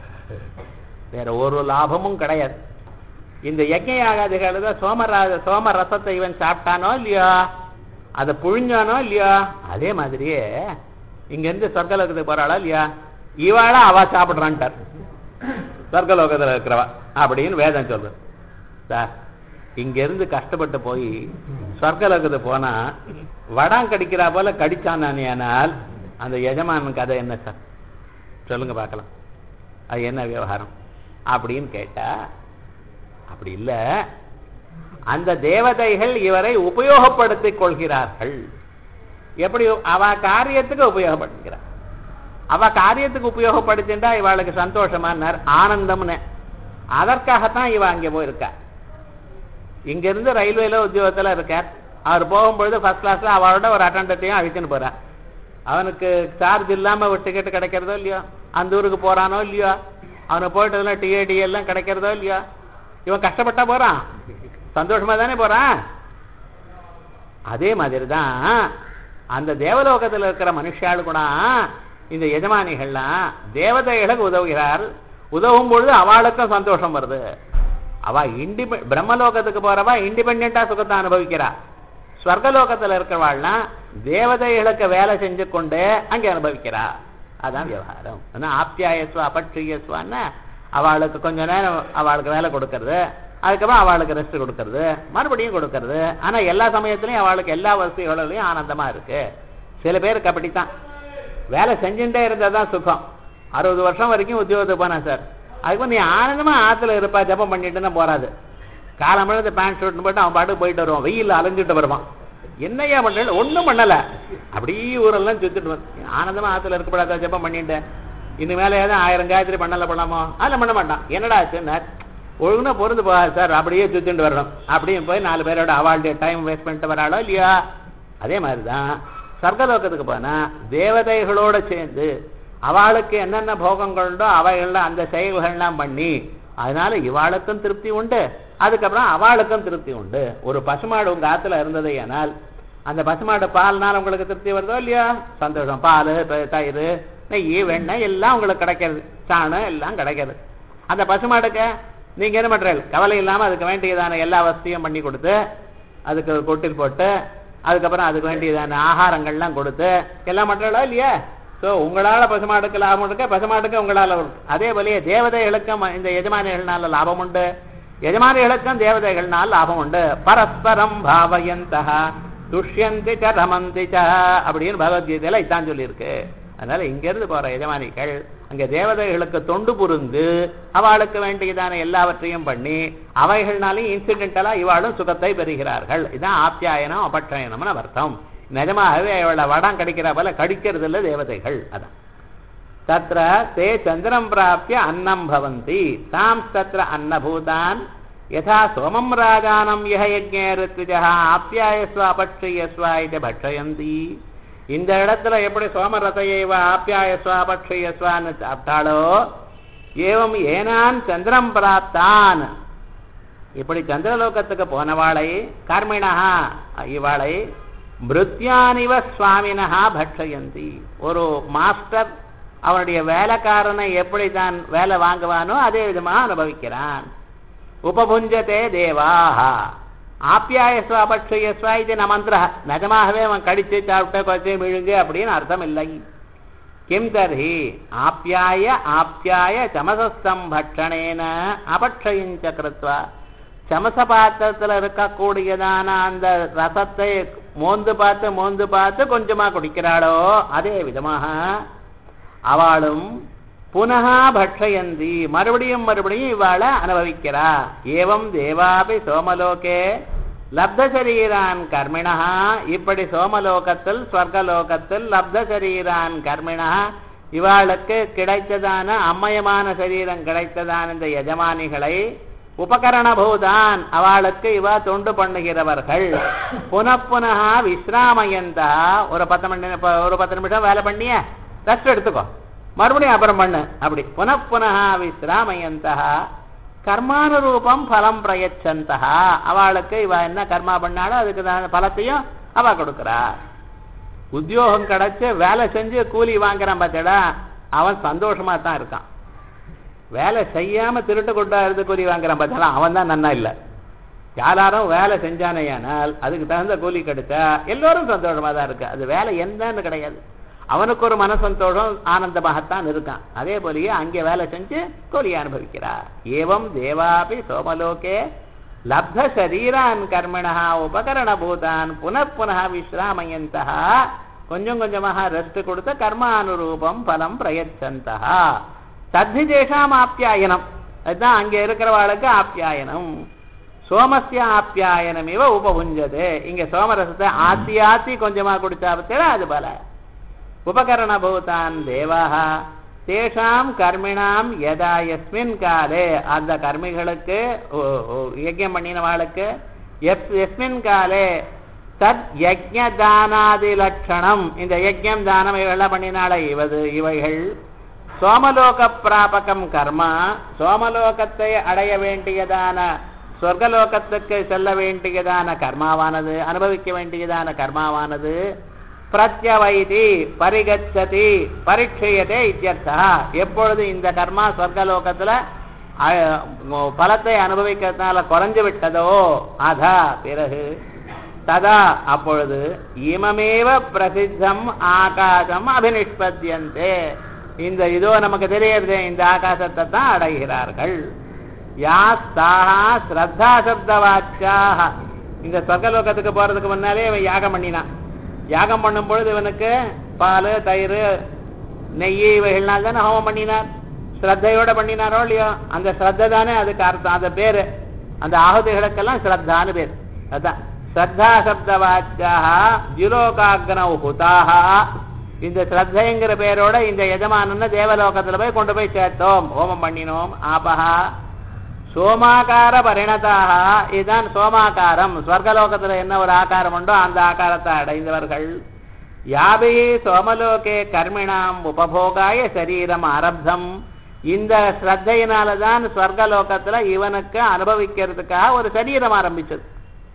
Speaker 1: வேற ஒரு லாபமும் கிடையாது. இந்த யஜ்ஞ யாகாதிகள சோமராஜ சோம ரசத்தை இவன் சாப்பிட்டானோ இல்லையோ, அதை புழிஞ்சானோ இல்லையோ, அதே மாதிரியே இங்க இருந்து சொர்க்கலோகத்துக்கு போறாளோ இல்லையா, இவாளா அவ சாப்பிடுறான்ட்டார் சொர்க்கலோகத்துல இருக்கிறவா அப்படின்னு வேதம் சொல்றது. சார் இங்க இருந்து கஷ்டப்பட்டு போய் சொர்க்கலோகத்துக்கு போனா வடம் கடிக்கிறா போல கடிச்சானால் அந்த எஜமானுக்கு கதை என்ன சார் சொல்லுங்க பார்க்கலாம், அது என்ன விவகாரம் அப்படின்னு கேட்டா, அப்படி இல்ல, அந்த தேவதைகள் இவரை உபயோகப்படுத்திக் கொள்கிறார்கள். எப்படி அவ காரியத்துக்கு உபயோகப்படுத்துகிறார், அவ காரியத்துக்கு உபயோகப்படுத்தின்றா இவளுக்கு சந்தோஷமானார் ஆனந்தம்னு. அதற்காகத்தான் இவ அங்கே போயிருக்கா. இங்க இருந்து ரயில்வேல உத்தியோகத்துல இருக்கார். அவர் போகும்பொழுது ஃபர்ஸ்ட் கிளாஸ்ல அவளோட ஒரு அட்டண்டத்தையும் அழிச்சுன்னு போறார். அவனுக்கு சார்ஜ் இல்லாம ஒரு டிக்கெட் கிடைக்கிறதோ இல்லையோ, அந்த ஊருக்கு போறானோ இல்லையோ, அவனுக்கு போயிட்டதுல டிஏடி எல்லாம் கிடைக்கிறதோ இல்லையோ, இவன் கஷ்டப்பட்டா போறான், சந்தோஷமா தானே போறான். அதே மாதிரிதான் அந்த தேவலோகத்தில் இருக்கிற மனுஷாளு கூட இந்த எஜமானிகள்லாம் தேவதைகளுக்கு உதவுகிறார். உதவும் பொழுது அவளுக்கும் சந்தோஷம் வருது. அவ இண்டிபெ பிரம்மலோகத்துக்கு போறவா இண்டிபெண்டா சுகத்தை அனுபவிக்கிறா. ஸ்வர்கலோகத்தில் இருக்கிறவாள்னா தேவதைகளுக்கு வேலை செஞ்சு கொண்டு அங்கே அனுபவிக்கிறா. அதான் விவகாரம். ஆப்தியாயஸ்வ அபட்சியஸ்வான்னா அவளுக்கு கொஞ்ச நேரம் அவளுக்கு வேலை கொடுக்கறது, அதுக்கப்புறம் அவளுக்கு ரெஸ்ட் கொடுக்கறது, மறுபடியும் கொடுக்கறது. ஆனா எல்லா சமயத்திலையும் அவளுக்கு எல்லா வசதிகளிலையும் ஆனந்தமா இருக்கு. சில பேருக்கு அப்படித்தான், வேலை செஞ்சுட்டே இருந்தாதான் சுகம். அறுபது வருஷம் வரைக்கும் உத்தியோகத்துக்கு போனா சார், அதுக்கு நீ ஆனந்தமா ஆத்துல இருப்பா, ஜப்பம் பண்ணிட்டுன்னா போறாது. காலம்பழத்தை பேண்ட் ஷூட்னு போட்டு அவன் பாட்டுக்கு போயிட்டு வருவான், வெயில் அலைஞ்சிட்டு வருவான். என்னையா பண்ணல, ஒன்றும் பண்ணல, அப்படியே ஊரெல்லாம் சுத்திட்டு வந்து ஆனந்தமா ஆத்துல இருக்கப்படாதா ஜப்பம் பண்ணிட்டு. இனி மேலே ஏதாவது ஆயிரம் காயத்ரி பண்ணல பண்ணலாமோ, அதில் பண்ண மாட்டான். என்னடா ஆச்சுன்னா ஒழுங்குனா பொருந்து போகாது சார், அப்படியே சுத்திட்டு வரணும். அப்படியும் போய் நாலு பேரோட அவாளுடைய டைம் வேஸ்ட் பண்ணிட்டு வராளோ இல்லையா. அதே மாதிரிதான் சொர்க்கலோகத்துக்கு போனா தேவதைகளோட சேர்ந்து அவளுக்கு என்னென்ன போகங்கள் உண்டோ அவைகள்லாம் அந்த செயல்கள்லாம் பண்ணி அதனால இவாளுக்கும் திருப்தி உண்டு, அதுக்கப்புறம் அவளுக்கும் திருப்தி உண்டு. ஒரு பசுமாடு உங்க ஆத்துல இருந்தது ஆனால் அந்த பசுமாடு பால்னால உங்களுக்கு திருப்தி வருதோ இல்லையா? சந்தோஷம். பால், தயிர், நெய், வெண்ணெய் எல்லாம் உங்களுக்கு கிடைக்கிறது, சாணம் எல்லாம் கிடைக்கிறது. அந்த பசுமாடுக்கு நீங்க என்ன பண்றீங்க? கவலை இல்லாம அதுக்கு வேண்டியதான எல்லா வசதியும் பண்ணி கொடுத்து அதுக்கு ஒரு கொட்டில் போட்டு அதுக்கப்புறம் அதுக்கு வேண்டியதான ஆகாரங்கள்லாம் கொடுத்து எல்லாம் பண்றீங்களா இல்லையா? ஸோ உங்களால பசுமாடுக்கு லாபம் இருக்கு, பசுமாட்டுக்கு உங்களால இருக்கு. அதே போலயே தேவதைகளுக்கும் இந்த எஜமானிகள்னால லாபம் உண்டு, எஜமானிகளுக்கும் தேவதைகள்னால் லாபம் உண்டு. பரஸ்பரம் பாவயந்தஹ துஷ்யந்தி ச ரமந்தி ச அப்படின்னு பகவத்கீதையில இதான் சொல்லியிருக்கு. அதனால இங்க இருந்து போற எஜமானிகள் அங்க தேவதைகளுக்கு தொண்டு புரிந்து அவளுக்கு வேண்டியதான எல்லாவற்றையும் பண்ணி அவைகள்னாலும் இன்சிடென்டலா இவாளும் சுகத்தை பெறுகிறார்கள். இதுதான் ஆப்யாயனம் அபட்சயனம்னு அர்த்தம். நிஜமாகவே அவளை வடம் கடிக்கிற போல கடிக்கிறது இல்லை தேவதைகள். அதான் தத்ர தே சந்திரம் பிராப்திய அன்னம் பவந்தி தாம் தத்ர அன்னபூதான் யதா சோமம் ராஜானம் யஹ யஜ்ஞே ரித்விஜஹ ஆப்யாயஸ்வ அபட்சயஸ்வ இதி பட்சயந்தி. இந்த இடத்துல எப்படி சோமரதையைவ ஆப்யாயஸ்வ அபட்சயஸ்வான்னு சாப்பிட்டாளோ ஏவம் ஏனான் சந்திரம் பிராப்தான், இப்படி சந்திரலோகத்துக்கு போனவாளை கர்மிணஹா இவாளை மிருத்யானிவ சுவாமினஹா பட்சயந்தி. ஒரு மாஸ்டர் அவனுடைய வேலைக்காரனை எப்படி தான் வேலை வாங்குவானோ அதே விதமா அனுபவிக்கிறான். உபபுஞ்சதே தேவாஹ ஆப்யாயஸ்வ அபட்சயஸ்வ இது ந மந்திர. நிஜமாகவே அவன் கடிச்சு சாப்பிட்ட கொச்சை விழுங்கு அப்படின்னு அர்த்தம் இல்லை. கிம் தர்ஹி ஆப்யாய ஆப்யாய சமசஸ்தம் பட்சணேன அபட்சயிஞ்ச கிருத்வா. சமச பாத்திரத்தில் இருக்கக்கூடியதான அந்த ரசத்தை மோந்து பார்த்து மோந்து பார்த்து கொஞ்சமா குடிக்கிறாளோ அதே விதமாக அவளும் புனகா பட்சயந்தி மறுபடியும் மறுபடியும் இவாளை அனுபவிக்கிறா. ஏவம் தேவாபி சோமலோகே லப்த சரீரான் கர்மிணா. இப்படி சோமலோகத்தில் ஸ்வர்கலோகத்தில் லப்த சரீரான் கர்மிணா இவாளுக்கு கிடைத்ததான அம்மயமான சரீரம் கிடைத்ததான இந்த எஜமானிகளை உபகரணபூதான் அவளுக்கு இவ தொண்டு பண்ணுகிறவர்கள். புனப்புனகா விஸ்ராமயந்தா. ஒரு பத்து மணி ஒரு பத்து நிமிஷம் வேலை பண்ணிய ரெஸ்ட் எடுத்துக்கோ, மறுபடியும் அப்புறம் பண்ணு. அப்படி புனப்புனகா விஸ்ராமயந்தா கர்மானுரூபம் பலம் பிரயச்சந்தா. அவளுக்கு இவ என்ன கர்மா பண்ணாலும் அதுக்கு தான் பலத்தையும் அவ கொடுக்குறா. உத்தியோகம் கிடைச்சு வேலை செஞ்சு கூலி வாங்குறான் பார்த்தடா, அவன் சந்தோஷமா தான் இருக்கான். வேலை செய்யாம திருட்டு கொண்டா இருந்து கூலி வாங்குறான் பார்த்தாலும் அவன் தான் நன்னா இல்லை. யாரும் வேலை செஞ்சானேயானால் அதுக்கு தகுந்த கூலி கிடைச்சா எல்லோரும் சந்தோஷமா தான் இருக்கு. அது வேலை என்னன்னு கிடையாது, அவனுக்கு ஒரு மன சந்தோஷம் ஆனந்தமாகத்தான் இருக்கான். அதே போலயே அங்கே வேலை செஞ்சு கூலியை அனுபவிக்கிறார். ஏவம் தேவாபி சோமலோகே லப்த சரீரான் கர்மணா உபகரண பூதான் புனப்புனः விஸ்ராமயந்தா. கொஞ்சம் கொஞ்சமாக ரெஸ்ட் கொடுத்த கர்மானுரூபம் பலம் பிரயச்சந்தா. தத்தி தேஷாம் ஆப்யாயனம். அதுதான் அங்கே இருக்கிறவாளுக்கு ஆப்யாயனம். சோமஸ்ய ஆப்யாயனம் இவ உபபுஞ்சது. இங்க சோமரசத்தை ஆத்தி ஆத்தி கொஞ்சமா குடிச்சா பத்தியா அது போல உபகரணபூதான் தேவாக தேஷாம் கர்மிணாம் யதா யஸ்மின் காலே. அந்த கர்மிகளுக்கு யஜ்ஞம் பண்ணினவாளுக்கு எஸ்மின் காலே தத் யஜ்ஞ தானாதி லட்சணம். இந்த யஜ்ஞம் தானம் இவைகள்லாம் பண்ணினால இவது இவைகள் சோமலோக பிராபகம் கர்மா. சோமலோகத்தை அடைய வேண்டியதான சொர்க்கலோகத்துக்கு செல்ல வேண்டியதான கர்மாவானது அனுபவிக்க வேண்டியதான கர்மாவானது பிரத்யவைதி பரிகச்சதி பரீட்சையதே இத்தியர்த்தா. எப்பொழுது இந்த கர்மா சொர்க்கலோகத்துல பலத்தை அனுபவிக்கிறதுனால குறைஞ்சு விட்டதோ அதா பிறகு ததா அப்பொழுது இமமேவ பிரசித்தம் ஆகாசம் அபினிஷ்பத்தியந்தே. இந்த இதோ நமக்கு தெரியறது இந்த ஆகாசத்தை தான் அடைகிறார்கள். யாஸ்தாஹா ஸ்ரத்தா சப்தவாச்சாஹ. இந்த சொர்க்கலோகத்துக்கு போறதுக்கு முன்னாலே இவன் யாகம் பண்ணினான். யாகம் பண்ணும் பொழுது இவனுக்கு பால் தயிர் நெய் இவைகள்னால் தானே ஹோமம் பண்ணினார். ஸ்ரத்தையோட பண்ணினாரோ இல்லையோ, அந்த ஸ்ரத்த தானே அதுக்கு அர்த்தம். அந்த பேரு அந்த ஆகுதிகளுக்கெல்லாம் ஸ்ரத்தான்னு பேர். அதான் ஸ்ரத்தா சப்தவாச்சாஹ ஜுலோகாக்னௌ ஹுதாஹா. இந்த ஸ்ரத்தைங்கிற பேரோட இந்த எஜமானன்னு தேவலோகத்துல போய் கொண்டு போய் சேர்த்தோம், ஹோமம் பண்ணினோம். ஆபஹா சோமாக்கார பரிணதாக. இதுதான் சோமாக்காரம். ஸ்வர்கலோகத்துல என்ன ஒரு ஆகாரம் உண்டோ அந்த ஆகாரத்தை அடைந்தவர்கள். யாபே சோமலோகே கர்மிணாம் உபபோகாய சரீரம் ஆரப்தம். இந்த ஸ்ரத்தையினாலதான் ஸ்வர்கலோகத்துல இவனுக்கு அனுபவிக்கிறதுக்காக ஒரு சரீரம் ஆரம்பிச்சது.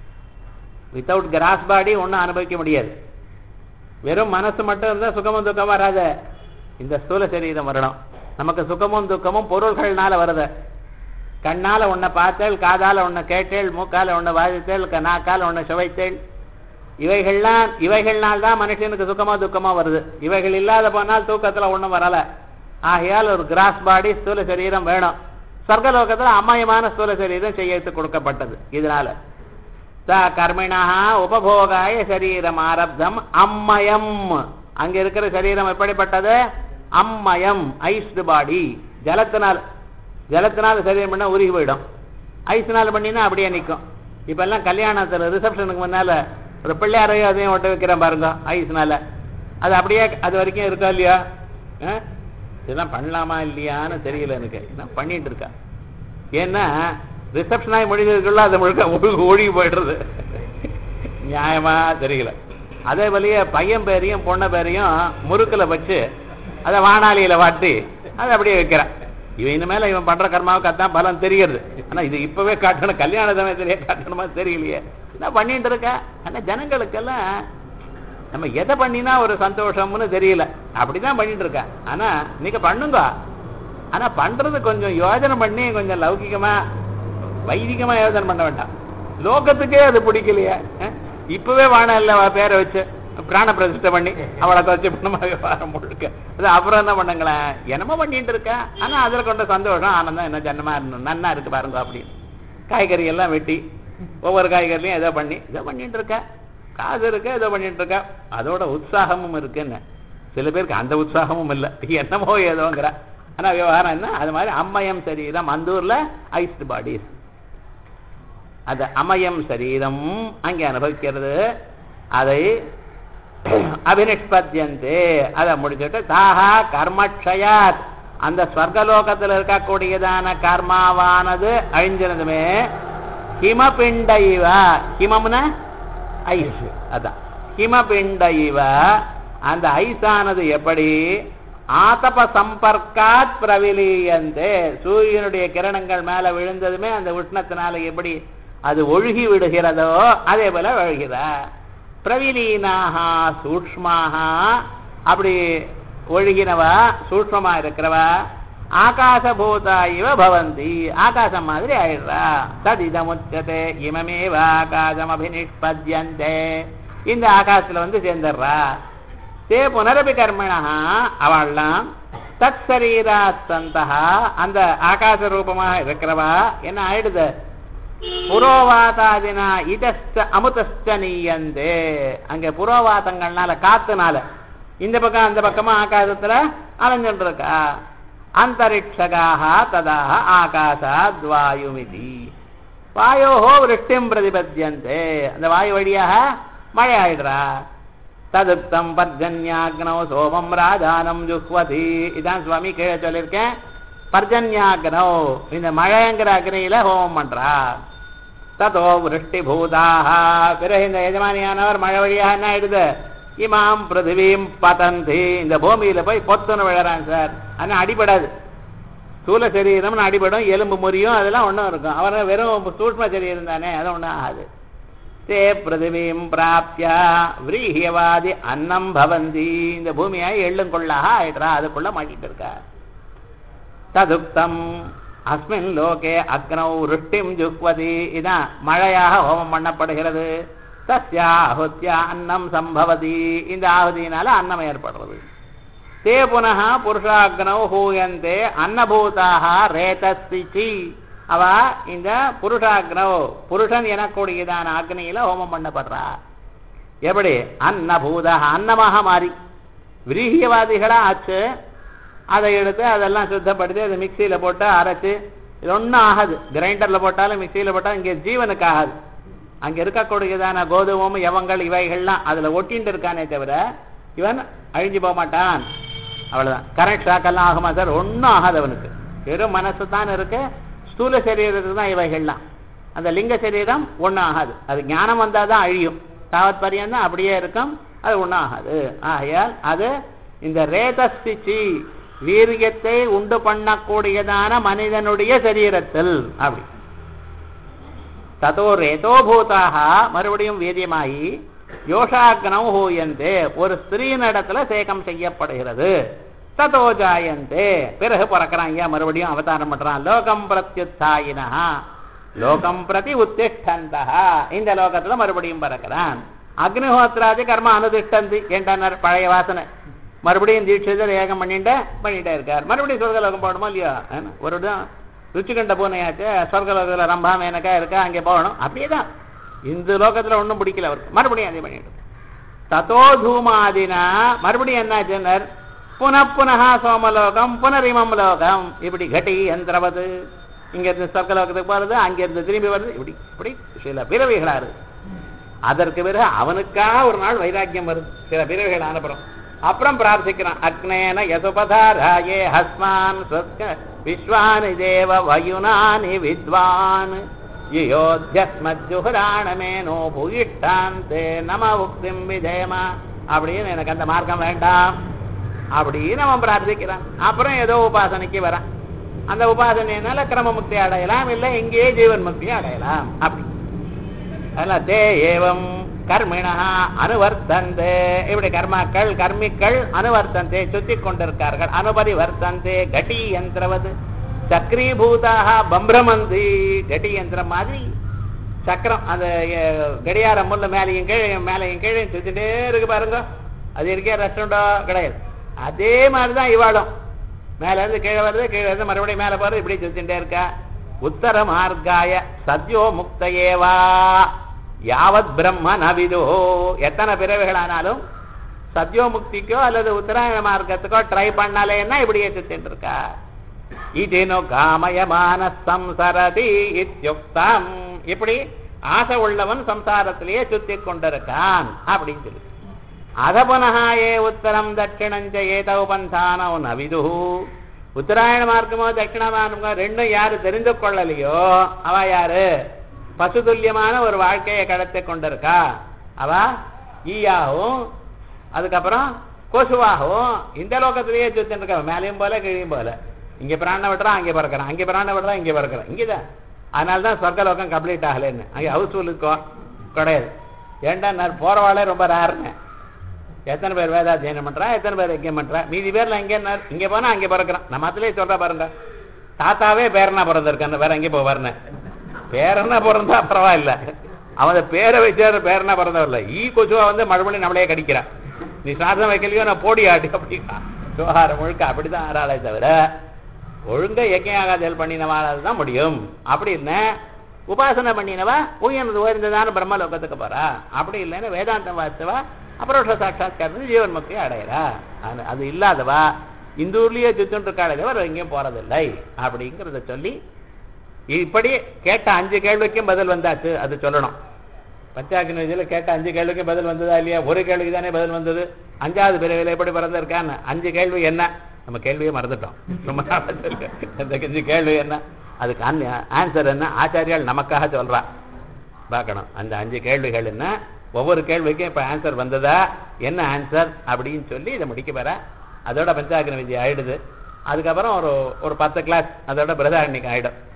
Speaker 1: வித்தவுட் கிராஸ் பாடி ஒன்னும் அனுபவிக்க முடியாது. வெறும் மனசு மட்டும் இருந்தா சுகமும் துக்கமும் வராத. இந்த ஸ்தூல சரீரம் வரணும். நமக்கு சுகமும் துக்கமும் பொருள்கள்னால வருது. கண்ணால ஒன்ன பார்த்தேள், காதால ஒன்ன கேட்டேள், மூக்கால ஒன்ன வாதித்தேள், நாக்கால ஒன்ன சுவைத்தேள். இவைகள்லாம் இவைகள்னால் தான் மனுஷனுக்கு சுகமா துக்கமா வருது. இவைகள் இல்லாத போனால் தூக்கத்துல ஒண்ணும் வரல. ஆகையால் ஒரு கிராஸ் பாடி ஸ்தூல சரீரம் வேணும். சொர்க்கலோகத்துல அமயமான ஸ்தூல சரீரம் செய்யத்து கொடுக்கப்பட்டது. இதனால கர்மிணா உபபோகாய சரீரம் ஆரப்தம் அம்மயம். அங்க இருக்கிற சரீரம் எப்படிப்பட்டது? அம்மயம், ஐஸ்டு பாடி. ஜலத்தினால் ஜலத்தினால சரீரம் பண்ணா உருகி போயிடும். ஐஸ்னால பண்ணினா அப்படியே நிற்கும். இப்ப எல்லாம் கல்யாணத்துல ரிசப்ஷனுக்கு முன்னால ஒரு பிள்ளையாரையோ அதையும் ஒட்ட வைக்கிறேன் பாருங்க ஐஸ்னால. அது அப்படியே அது வரைக்கும் இருக்கா இல்லையா? இதெல்லாம் பண்ணலாமா இல்லையான்னு தெரியல எனக்கு. நான் பண்ணிட்டு இருக்கேன். ஏன்னா ரிசப்ஷனாய் முடிஞ்சதுக்குள்ள அது முழுக்க ஒழுகி போயிடுறது. நியாயமா தெரியல. அதே போலயே பையன் பேரையும் பொண்ணை பேரையும் முறுக்குல வச்சு அதை வானாலியில வாட்டி அதை அப்படியே வைக்கிறான். இவன் இனிமேல இவன் பண்ற கர்மாவுக்கு அதான் பலன் தெரிகிறது. ஆனா இது இப்பவே காட்டணும், கல்யாண சமயத்திலேயே காட்டணுமா தெரியலையே. என்ன பண்ணிட்டு இருக்க? ஆனா ஜனங்களுக்கெல்லாம் நம்ம எதை பண்ணினா ஒரு சந்தோஷம்னு தெரியல. அப்படிதான் பண்ணிட்டு இருக்க. ஆனா நீங்க பண்ணுங்க. ஆனா பண்றது கொஞ்சம் யோஜனை பண்ணி கொஞ்சம் லௌகிகமா வைதிகமா யோஜனை பண்ண வேண்டாம். லோகத்துக்கே அது பிடிக்கலையே. இப்பவே வானல்ல பேரை வச்சு பிராண பிரதிஷ்டை பண்ணி அவளை வச்சு பண்ணுமா விவகாரம் முழுக்க. அது அப்புறம் என்ன பண்ணுங்களேன், என்னமோ பண்ணிட்டு இருக்க. ஆனா அதுல கொண்ட சந்தோஷம் ஆனந்தம் என்ன ஜன்னமா நன்னா இருக்கு பாருங்க. அப்படின்னு காய்கறி எல்லாம் வெட்டி ஒவ்வொரு காய்கறிலையும் ஏதோ பண்ணி ஏதோ பண்ணிட்டு இருக்க. காசு இருக்க ஏதோ பண்ணிட்டு இருக்க. அதோட உற்சாகமும் இருக்குன்னு. சில பேருக்கு அந்த உற்சாகமும் இல்லை, என்னமோ ஏதோங்கிற. ஆனா விவகாரம் என்ன, அது மாதிரி அம்மயம் சரீரம் அந்தூர்ல ஐஸ்டு பாடிஸ். அது அமயம் சரீரம் அங்கே அனுபவிக்கிறது. அதை அபினிஷ்பத்யந்தே, அதை முடிச்சுட்டு தாஹா கர்மக்ஷயாத், அந்த ஸ்வர்கலோகத்தில் இருக்கக்கூடியதான கர்மாவானது அழிஞ்சிருந்துமே ஹிமபிண்ட இவ, ஹிமம்னா ஐஸ், அதான் ஹிமபிண்ட இவ, அந்த ஐஸானது எப்படி ஆதப சம்பர்க்காத் பிரவிலியந்தே, சூரியனுடைய கிரணங்கள் மேல விழுந்ததுமே அந்த உஷ்ணத்தினால எப்படி அது ஒழுகி விடுகிறதோ அதே போல ஒழுகிற. பிரவிலீனாக சூக்ஷ்மாக, அப்படி ஒழுகினவா சூக்ஷ்மமா இருக்கிறவா ஆகாசபூதா இவ பவந்தி, ஆகாசம் மாதிரி ஆயிடுறா. ததிதமுச்சதே இமமேவ ஆகாசம் அபினிஷ்பத்யந்தே, இந்த ஆகாசத்துல வந்து சேர்ந்துடுறா. தே புனரபி கர்மணா, அவள்லாம் தத் சரீரா சந்தா, அந்த ஆகாச ரூபமாக இருக்கிறவா என்ன ஆயிடுது, புரோவாதாதினா இதஸ்ட அமுதஸ்ட நீயந்தே, அங்க புரோவாதங்கள்னால காத்துனால இந்த பக்கம் அந்த பக்கமா ஆகாசத்துல அலைஞ்சுட்டு இருக்கா. அந்தரிக்ஷகாக ததாக ஆகாசாத் வாயுமிதி, வாயோஹோ விருஷ்டிம் பிரதிபத்தியந்தே, அந்த வாயு வழியாக மழை ஆயிடுறா. ததுக்தம் பர்ஜன்யாக்னோ சோமம் ராஜானம் ஜுஹ்வதி, இதான் சுவாமி கீழே சொல்லியிருக்கேன். பர்ஜன்யாக்னோ, இந்த மழைங்கிற அக்னியில ஹோமம் பண்றா. ததோ விருஷ்டி பூதாக, பிறகு இந்த எஜமானியானவர் மழை வழியாக என்ன ஆயிடுது, இமாம் பிருத்திவீம் பதந்தி, இந்த பூமியில போய் பொத்துன்னு விழறான் சார். ஆனா அடிபடாது, ஸ்தூல சரீரம்னு அடிபடும், எலும்பு முறியும், அதெல்லாம் ஒன்றும் இருக்கும். அவர் வெறும் சூட்சம சரீரம் தானே, அது ஒன்றும் ஆகாது. தே பிருத்திவீம் பிராப்தியா விரீஹியவாதி அன்னம் பவந்தி, இந்த பூமியாய் எள்ளுங்கொள்ளாக ஆயிடுறா, அதுக்குள்ள மாட்டிட்டு இருக்கா. ததுக்தம் அஸ்மின் லோகே அக்னௌ ருஷ்டிம் ஜுக்வதி, இதான் மழையாக ஹோமம் பண்ணப்படுகிறது. தஸ்யா ஆஹுத்யா அன்னம் சம்பவதி, இந்த ஆகுதியினால அன்னம் ஏற்படுறது. தே புனः புருஷாக்னௌ ஹூயந்தே அன்னபூதாக ரேதஸ்திச்சி, அவ இந்த புருஷாக்னௌ, புருஷன் எனக்கூடியதான அக்னியில ஹோமம் பண்ணப்படுறா. எப்படி அன்னபூதாக, அன்னமாக மாறி விரீஹியவாதிகளா ஆச்சு. அதை எடுத்து அதெல்லாம் சுத்தப்படுத்தி அதை மிக்சியில போட்டு அரைச்சு, இது ஒன்றும் ஆகாது. கிரைண்டர்ல போட்டாலும் மிக்சியில போட்டாலும் இங்கே ஜீவனுக்கு ஆகாது. அங்க இருக்கக்கூடியதான கோதுமம் யவங்கள் இவைகள்லாம் அதுல ஒட்டின்னு இருக்கானே தவிர இவன் அழிஞ்சு போக மாட்டான். அவ்வளவுதான். கரண்ட் ஷாக்கெல்லாம் ஆகுமா சார்? ஒன்றும் ஆகாது அவனுக்கு. வெறும் மனசு தான் இருக்கு. ஸ்தூல சரீரத்துக்கு தான் இவைகள்லாம். அந்த லிங்க சரீரம் ஒன்றும் ஆகாது. அது ஞானம் வந்தாதான் அழியும். தாவத் பரியந்தான் அப்படியே இருக்கும். அது ஒன்றும் ஆகாது. ஆகையால் அது இந்த ரேதஸ்திச்சி வீரியத்தை உண்டு பண்ணக்கூடியதான மனிதனுடைய சரீரத்தில் அப்படி ததோ ரேதோபூதாக மறுபடியும் வீரியமாகி யோஷாக்னம் ஹூயந்தே ஒரு ஸ்திரீனிடத்துல சேகம் செய்யப்படுகிறது. ததோ ஜாயந்தே பிறகு பிறக்கிறான். ஐயா மறுபடியும் அவதாரம் பண்றான். லோகம் பிரத்யுத்தாயினா லோகம் பிரதி உத்திஷ்டந்தா இந்த லோகத்துல மறுபடியும் பிறக்கிறான். அக்னிஹோத்ராதி கர்ம அனுதிஷ்டந்தி என்றார் பழைய வாசனை. மறுபடியும் தீட்சிதர் ஏகம் பண்ணிட்டு பண்ணிட்டே இருக்கார். மறுபடியும் சொர்க்கலோகம் போகணுமோ இல்லையா? ஒரு ருச்சி கண்ட பூனையாச்சு சொர்க்கலோகத்தில் ரம்பா மேனக்கா இருக்கா அங்கே போகணும். அப்படியேதான் இந்த லோகத்துல ஒன்றும் பிடிக்கல அவருக்கு. மறுபடியும் அதே பண்ணிட்டு ததோ தூமாதினா மறுபடியும் என்னாச்சுன்னர் புனப்புனஹ சோமலோகம் புனரிமம் லோகம் இப்படி கட்டி எந்திரவது இங்க இருந்து சொர்க்கலோகத்துக்கு போறது அங்கிருந்து திரும்பி வருது. இப்படி இப்படி சில பிறவிகளா இருக்கு. அதற்கு பிறகு அவனுக்காக ஒரு நாள் வைராக்கியம் வருது. சில பிறவிகள் அனுப்புறோம். அப்புறம் பிரார்த்திக்கிறான். அக்னேன யசுபதாராயே ஹஸ்மான் விஸ்வானி தேவ வயுனானி வித்வான் யோத்யஸ்மஜுஹராணமேனோ பூயிஷ்டாந்தே நம உக்திம் விதேமா அப்படின்னு எனக்கு அந்த மார்க்கம் வேண்டாம் அப்படின்னு அவன் பிரார்த்திக்கிறான். அப்புறம் ஏதோ உபாசனைக்கு வரான். அந்த உபாசனையினால கிரம முக்தி அடையலாம், இல்லை இங்கேயே ஜீவன் முக்தி அடையலாம். அப்படி அதெல்லாம் தே ஏவம் கர்மிணா அனுவர்த்தந்தே இப்படி கர்மாக்கள் கர்மிக்கள் அனுவர்த்தந்தே சுத்தி கொண்டிருக்கார்கள். அனுபரி வர்த்தந்தே கட்டி யந்திரவது சக்ரீபூதாக பம்பிரமந்தி கட்டி யந்திரம் மாதிரி சக்கரம் அந்த கடியாரம் முள்ள மேலையும் கீழே மேலையும் கீழே சுத்திட்டே இருக்கு பாருங்க. அது இருக்கே ரெஸ்டாரண்டோ கிடையாது. அதே மாதிரிதான் இவாளும் மேல இருந்து கீழே வருது, கீழே இருந்து மறுபடியும் மேல போறது, இப்படி சுத்திட்டே இருக்கா. உத்தர மார்க்காய சத்யோ முக்தையேவா யாவத் பிரம்ம நவிதோ எத்தனை பிறவைகளானாலும் சத்யோ முக்திக்கோ அல்லது உத்தராயண மார்க்கத்துக்கோ ட்ரை பண்ணலேன்னா இப்படியே சுத்திட்டு இருக்கா. இதேனோ காமயமான சம்சரதி இத்யுக்தம் இப்படி ஆசை உள்ளவன் சம்சாரத்திலேயே சுத்தி கொண்டிருக்கான் அப்படின்னு சொல்லி அதபுனஹா ஏ உத்தரம் தட்சிணஞ்ச ஏதௌ பந்தானோ நவிது உத்தராயண மார்க்கமோ தட்சிண மார்க்கமோ ரெண்டும் யாரு தெரிந்து கொள்ளலையோ அவ யாரு பசுதுல்யமான ஒரு வாழ்க்கையை கடத்தி கொண்டிருக்கா. அவ ஈயாகவும் அதுக்கப்புறம் கொசுவாகவும் இந்த லோகத்திலேயே சுத்தின்னு இருக்கா. மேலையும் போல கீழையும் போல. இங்க பிராண விடுறான் அங்கே பறக்கிறான், அங்கே பிராண விடுறான் இங்கே பறக்கிறான். இங்கேதான் அதனால்தான் சொர்க்கலோகம் கம்ப்ளீட் ஆகலன்னு. அங்கே ஹவுஸ்ஃபுல் இருக்கோம் கிடையாது. ஏன்டா நான் போறவாளே ரொம்ப ரேர்னு. எத்தனை பேர் வேதாத்தியனம் பண்றா, எத்தனை பேர் எங்கே பண்றா, மீதி பேர்ல எங்கே இங்க போனா அங்கே பிறக்கிறான். நம்ம அதுலயே சொல்றா பாருங்க. தாத்தாவே பேரனா பிறந்திருக்கான், வேற எங்கே போவார்னு. பேரனா பிறந்தா பரவாயில்ல, அவன் பேரை வச்சாரு பேரனா பிறந்தவர்ல. ஈ கொசுவா வந்து மறுபடியும் நம்மளே கடிக்கிறான். நீ சாதம் வைக்கலையோ நான் போடி ஆட்டி அப்படின்னா விவகாரம் முழுக்க அப்படிதான் ஆறாளே தவிர ஒழுங்க யஜ்ஞயாகாதல் பண்ணினவாதான் முடியும். அப்படின்னு உபாசனை பண்ணினவா உயர்ந்து உயர்ந்ததான பிரம்மலோகத்துக்கு போறா. அப்படி இல்லைன்னு வேதாந்தம் வாசித்தவா அபரோஷ சாட்சாத்காரத்து ஜீவன் முக்தி அடையிறா. அது இல்லாதவா இந்த ஊர்லயே சுத்தம் இருக்காளே தவிர எங்கேயும் போறதில்லை அப்படிங்கிறத சொல்லி இப்படி கேட்ட அஞ்சு கேள்விக்கும் பதில் வந்தாச்சு. அது சொல்லணும். பஞ்சாக்கின இதில் கேட்ட அஞ்சு கேள்விக்கும் பதில் வந்ததா இல்லையா? ஒரு கேள்விக்கு தானே பதில் வந்தது. அஞ்சாவது பிறவில எப்படி பிறந்திருக்கான்னு அஞ்சு கேள்வி என்ன? நம்ம கேள்வியே மறந்துட்டோம். ரொம்ப அந்த அஞ்சு கேள்வி என்ன, அதுக்கு ஆன்சர் என்ன, ஆச்சாரியால் நமக்காக சொல்றா. பார்க்கணும் அந்த அஞ்சு கேள்விகள் என்ன, ஒவ்வொரு கேள்விக்கும் இப்ப ஆன்சர் வந்ததா, என்ன ஆன்சர் அப்படின்னு சொல்லி இதை முடிக்க போற. அதோட பஞ்சாக்கின விஜய் ஆயிடுது. அதுக்கப்புறம் ஒரு ஒரு பத்து கிளாஸ் அதோட பிரதாரணிக்கு ஆயிடும்.